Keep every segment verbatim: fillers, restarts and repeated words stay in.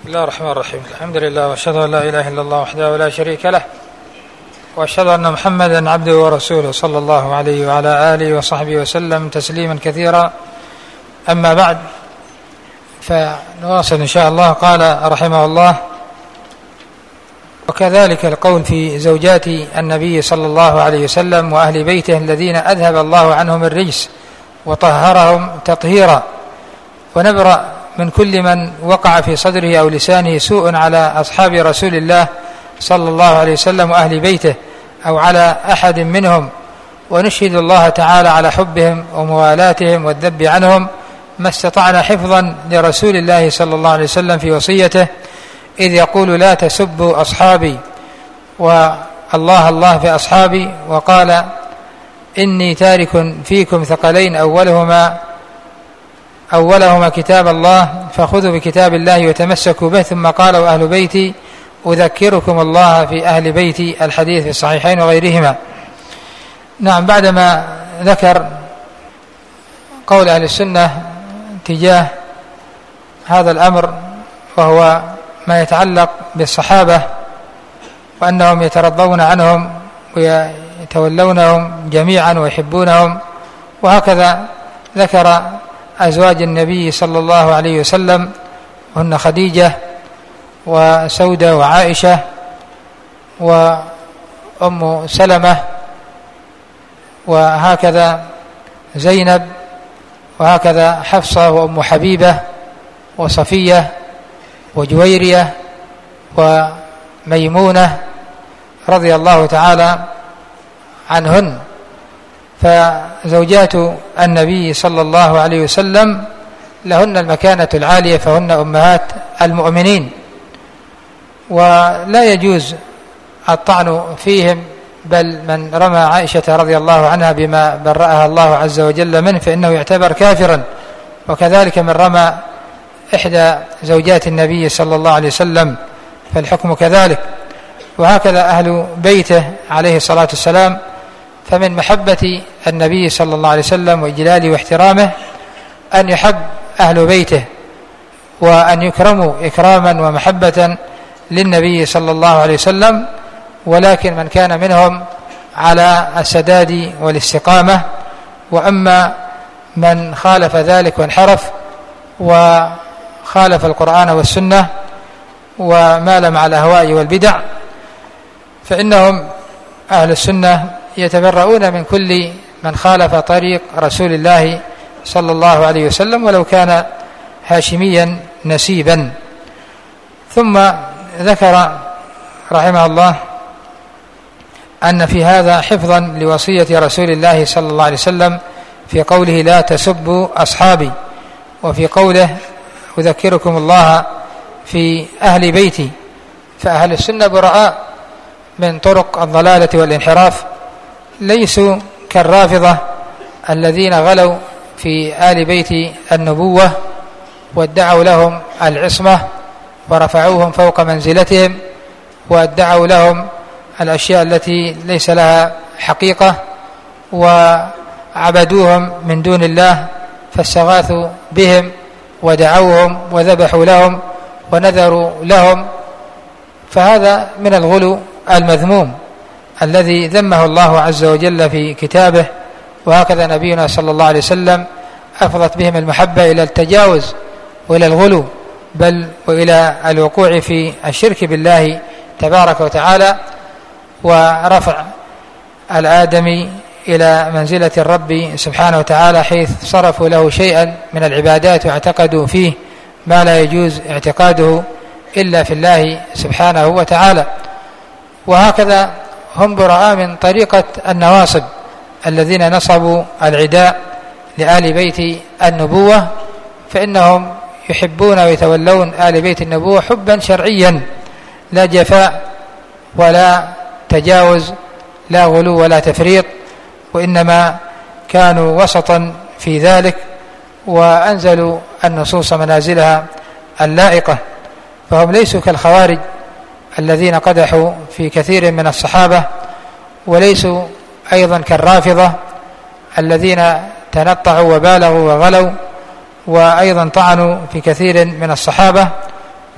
الله الرحمن الرحيم. الحمد لله وأشهد أن لا إله إلا الله وحده لا شريك له، وأشهد أن محمدا عبده ورسوله صلى الله عليه وعلى آله وصحبه وسلم تسليما كثيرا. أما بعد، فنواصل إن شاء الله. قال رحمه الله: وكذلك القول في زوجات النبي صلى الله عليه وسلم وأهل بيته الذين أذهب الله عنهم الرجس وطهرهم تطهيرا، ونبرأ من كل من وقع في صدره أو لسانه سوء على أصحاب رسول الله صلى الله عليه وسلم وأهل بيته أو على أحد منهم، ونشهد الله تعالى على حبهم وموالاتهم والذب عنهم ما استطعنا حفظا لرسول الله صلى الله عليه وسلم في وصيته، إذ يقول: لا تسبوا أصحابي، والله الله في أصحابي، وقال: إني تارك فيكم ثقلين أولهما أولهما كتاب الله فخذوا بكتاب الله وتمسكوا به، ثم قال: وأهل بيتي أذكركم الله في أهل بيتي، الحديث في الصحيحين وغيرهما. نعم، بعدما ذكر قول أهل السنة تجاه هذا الأمر، وهو ما يتعلق بالصحابة وأنهم يترضون عنهم ويتولونهم جميعا ويحبونهم، وهكذا ذكر أزواج النبي صلى الله عليه وسلم، وهن خديجة وسودة وعائشة وأم سلمة، وهكذا زينب، وهكذا حفصة وأم حبيبة وصفية وجويرية وميمونة رضي الله تعالى عنهن. فزوجات النبي صلى الله عليه وسلم لهن المكانة العالية، فهن أمهات المؤمنين، ولا يجوز الطعن فيهم، بل من رمى عائشة رضي الله عنها بما برأها الله عز وجل منه فإنه يعتبر كافرا، وكذلك من رمى إحدى زوجات النبي صلى الله عليه وسلم فالحكم كذلك. وهكذا أهل بيته عليه الصلاة والسلام، فمن محبة النبي صلى الله عليه وسلم وإجلاله واحترامه أن يحب أهل بيته وأن يكرموا إكراما ومحبة للنبي صلى الله عليه وسلم، ولكن من كان منهم على السداد والاستقامة. وأما من خالف ذلك وانحرف وخالف القرآن والسنة ومال مع الأهواء والبدع، فإنهم أهل السنة يتبرؤون من كل من خالف طريق رسول الله صلى الله عليه وسلم ولو كان هاشميا نسيبا. ثم ذكر رحمه الله أن في هذا حفظا لوصية رسول الله صلى الله عليه وسلم في قوله: لا تسبوا أصحابي، وفي قوله: أذكركم الله في أهل بيتي. فأهل السنة براء من طرق الضلالة والانحراف، ليسوا كالرافضة الذين غلوا في آل بيت النبوة وادعوا لهم العصمة ورفعوهم فوق منزلتهم، وادعوا لهم الأشياء التي ليس لها حقيقة، وعبدوهم من دون الله، فاستغاثوا بهم ودعوهم وذبحوا لهم ونذروا لهم. فهذا من الغلو المذموم الذي ذمه الله عز وجل في كتابه، وهكذا نبينا صلى الله عليه وسلم أفضت بهم المحبة إلى التجاوز وإلى الغلو، بل وإلى الوقوع في الشرك بالله تبارك وتعالى، ورفع الآدمي إلى منزلة الرب سبحانه وتعالى، حيث صرفوا له شيئا من العبادات واعتقدوا فيه ما لا يجوز اعتقاده إلا في الله سبحانه وتعالى. وهكذا هم براء من طريقة النواصب الذين نصبوا العداء لآل بيت النبوة، فإنهم يحبون ويتولون آل بيت النبوة حبا شرعيا، لا جفاء ولا تجاوز، لا غلو ولا تفريط، وإنما كانوا وسطا في ذلك، وأنزلوا النصوص منازلها اللائقة. فهم ليسوا كالخوارج الذين قدحوا في كثير من الصحابة، وليسوا أيضا كالرافضة الذين تنطعوا وبالغوا وغلوا وأيضا طعنوا في كثير من الصحابة،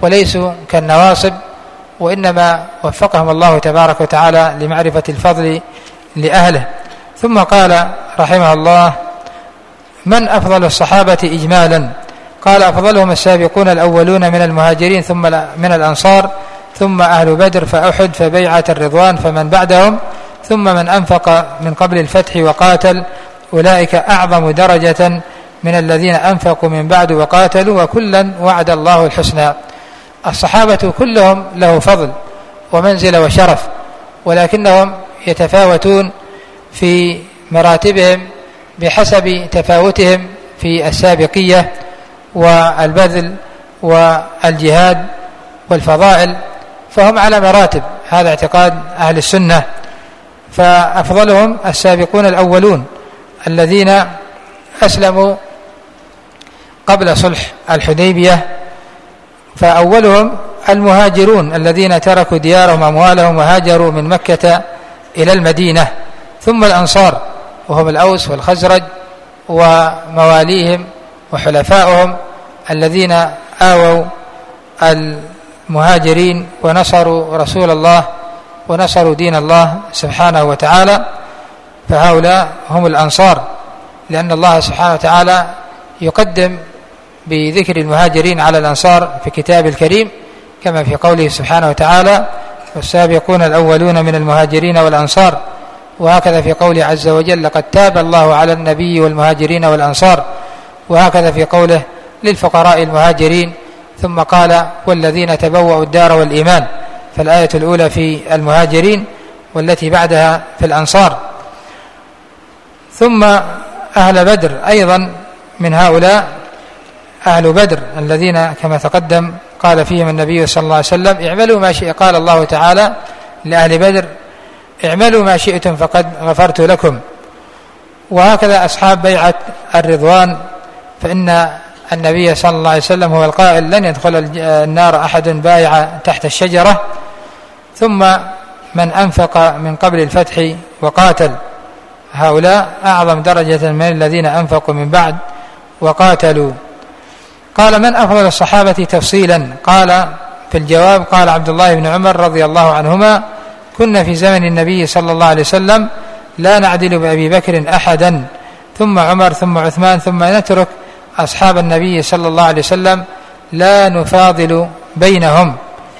وليسوا كالنواصب، وإنما وفقهم الله تبارك وتعالى لمعرفة الفضل لأهله. ثم قال رحمه الله: من أفضل الصحابة إجمالا؟ قال: أفضلهم السابقون الأولون من المهاجرين ثم من الأنصار، ثم أهل بدر، فأحد، فبيعة الرضوان، فمن بعدهم، ثم من أنفق من قبل الفتح وقاتل، أولئك أعظم درجة من الذين أنفقوا من بعد وقاتلوا، وكلا وعد الله الحسنى. الصحابة كلهم له فضل ومنزلة وشرف، ولكنهم يتفاوتون في مراتبهم بحسب تفاوتهم في السابقية والبذل والجهاد والفضائل، فهم على مراتب. هذا اعتقاد أهل السنة. فأفضلهم السابقون الأولون الذين أسلموا قبل صلح الحديبية، فأولهم المهاجرون الذين تركوا ديارهم وأموالهم وهاجروا من مكة إلى المدينة، ثم الأنصار وهم الأوس والخزرج ومواليهم وحلفائهم الذين آووا المهاجرين ونصروا رسول الله ونصروا دين الله سبحانه وتعالى، فهؤلاء هم الأنصار، لأن الله سبحانه وتعالى يقدم بذكر المهاجرين على الأنصار في كتاب الكريم، كما في قوله سبحانه وتعالى: والسابقون الأولون من المهاجرين والأنصار، وهكذا في قوله عز وجل: لقد تاب الله على النبي والمهاجرين والأنصار، وهكذا في قوله: للفقراء المهاجرين، ثم قال: والذين تبوأوا الدار والإيمان. فالآية الأولى في المهاجرين والتي بعدها في الأنصار. ثم أهل بدر أيضا من هؤلاء أهل بدر الذين كما تقدم قال فيهم النبي صلى الله عليه وسلم: اعملوا ما شئتم. قال الله تعالى لأهل بدر: اعملوا ما شئتم فقد غفرت لكم. وهكذا أصحاب بيعة الرضوان، فإن النبي صلى الله عليه وسلم هو القائل: لن يدخل النار أحد بايع تحت الشجرة. ثم من أنفق من قبل الفتح وقاتل، هؤلاء أعظم درجة من الذين أنفقوا من بعد وقاتلوا. قال: من أفضل الصحابة تفصيلا؟ قال في الجواب: قال عبد الله بن عمر رضي الله عنهما: كنا في زمن النبي صلى الله عليه وسلم لا نعدل بأبي بكر أحدا، ثم عمر، ثم عثمان، ثم نترك أصحاب النبي صلى الله عليه وسلم لا نفاضل بينهم.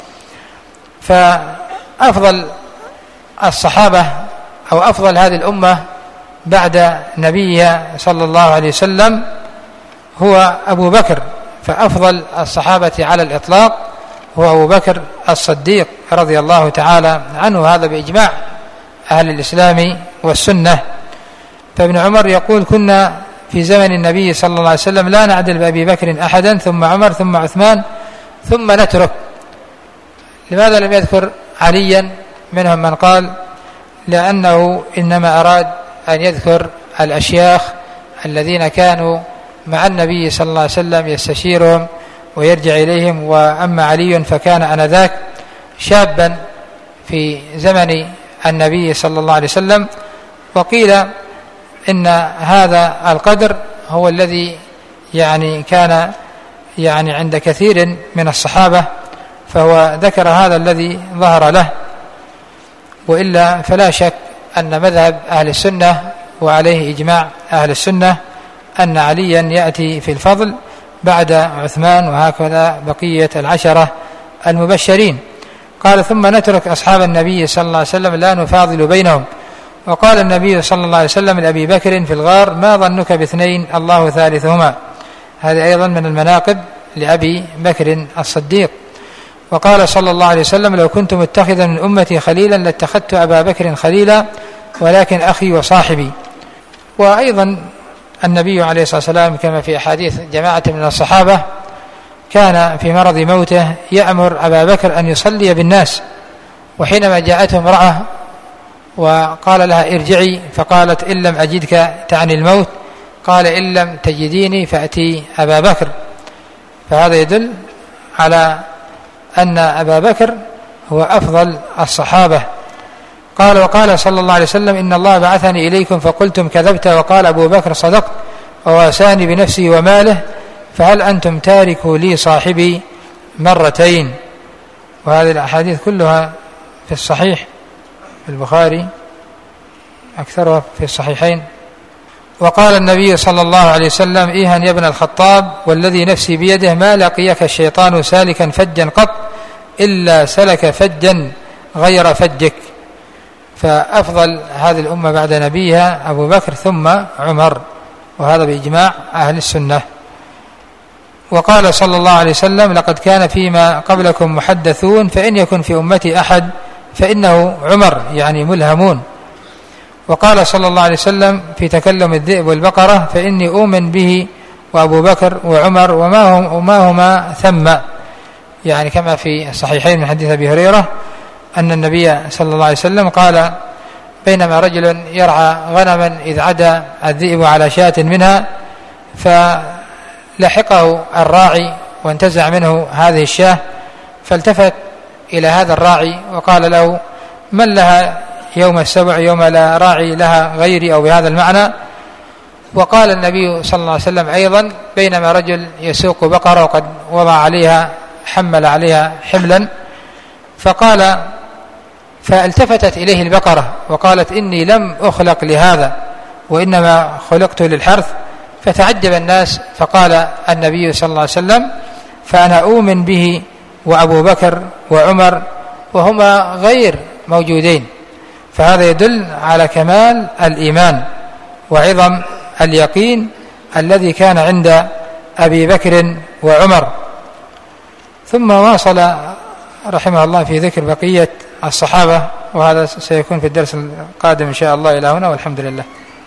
فأفضل الصحابة أو أفضل هذه الأمة بعد نبيها صلى الله عليه وسلم هو أبو بكر، فأفضل الصحابة على الإطلاق هو أبو بكر الصديق رضي الله تعالى عنه، هذا بإجماع أهل الإسلام والسنة. فابن عمر يقول: كنا في زمن النبي صلى الله عليه وسلم لا نعدل بأبي بكر أحدا، ثم عمر، ثم عثمان، ثم نترك. لماذا لم يذكر عليا؟ منهم من قال لأنه إنما أراد أن يذكر الأشياخ الذين كانوا مع النبي صلى الله عليه وسلم يستشيرهم ويرجع إليهم، وأما علي فكان آنذاك شابا في زمن النبي صلى الله عليه وسلم. وقيل إن هذا القدر هو الذي يعني كان يعني عند كثير من الصحابة، فهو ذكر هذا الذي ظهر له، وإلا فلا شك أن مذهب أهل السنة وعليه إجماع أهل السنة أن عليا يأتي في الفضل بعد عثمان، وهكذا بقية العشرة المبشرين. قال: ثم نترك أصحاب النبي صلى الله عليه وسلم لا نفاضل بينهم. وقال النبي صلى الله عليه وسلم لأبي بكر في الغار: ما ظنك باثنين الله ثالثهما. هذه أيضا من المناقب لأبي بكر الصديق. وقال صلى الله عليه وسلم: لو كنت متخذا من أمتي خليلا لاتخذت أبا بكر خليلا، ولكن أخي وصاحبي. وأيضا النبي عليه الصلاة والسلام كما في أحاديث جماعة من الصحابة كان في مرض موته يأمر أبا بكر أن يصلي بالناس، وحينما جاءته امرأة وقال لها: ارجعي، فقالت: إن لم أجدك تعني الموت، قال: إن لم تجديني فأتي أبا بكر. فهذا يدل على أن أبا بكر هو أفضل الصحابة. قال: وقال صلى الله عليه وسلم: إن الله بعثني إليكم فقلتم كذبت، وقال أبو بكر: صدقت، وواساني بنفسي وماله، فهل أنتم تاركوا لي صاحبي؟ مرتين، وهذه الأحاديث كلها في الصحيح في البخاري، أكثرها في الصحيحين. وقال النبي صلى الله عليه وسلم: إيها يا ابن الخطاب والذي نفسي بيده ما لقيك الشيطان سالكا فجا قط إلا سلك فجا غير فجك. فأفضل هذه الأمة بعد نبيها أبو بكر ثم عمر، وهذا بإجماع أهل السنة. وقال صلى الله عليه وسلم: لقد كان فيما قبلكم محدثون فإن يكن في أمتي أحد فإنه عمر، يعني ملهمون. وقال صلى الله عليه وسلم في تكلم الذئب والبقرة: فإني أؤمن به وأبو بكر وعمر وما, هم وما هما ثم، يعني كما في الصحيحين من حديث أبي هريرة أن النبي صلى الله عليه وسلم قال: بينما رجل يرعى غنما إذ عدا الذئب على شاة منها، فلحقه الراعي وانتزع منه هذه الشاة، فالتفت إلى هذا الراعي وقال له: من لها يوم السبع يوم لا راعي لها غيري، أو بهذا المعنى. وقال النبي صلى الله عليه وسلم أيضا: بينما رجل يسوق بقرة وقد وضع عليها حمل عليها حملا، فقال فالتفتت إليه البقرة وقالت: إني لم أخلق لهذا وإنما خلقت للحرث. فتعجب الناس، فقال النبي صلى الله عليه وسلم: فأنا أؤمن به وأبو بكر وعمر وهما غير موجودين. فهذا يدل على كمال الإيمان وعظم اليقين الذي كان عند أبي بكر وعمر. ثم واصل رحمه الله في ذكر بقية الصحابة، وهذا سيكون في الدرس القادم إن شاء الله. إلى هنا والحمد لله.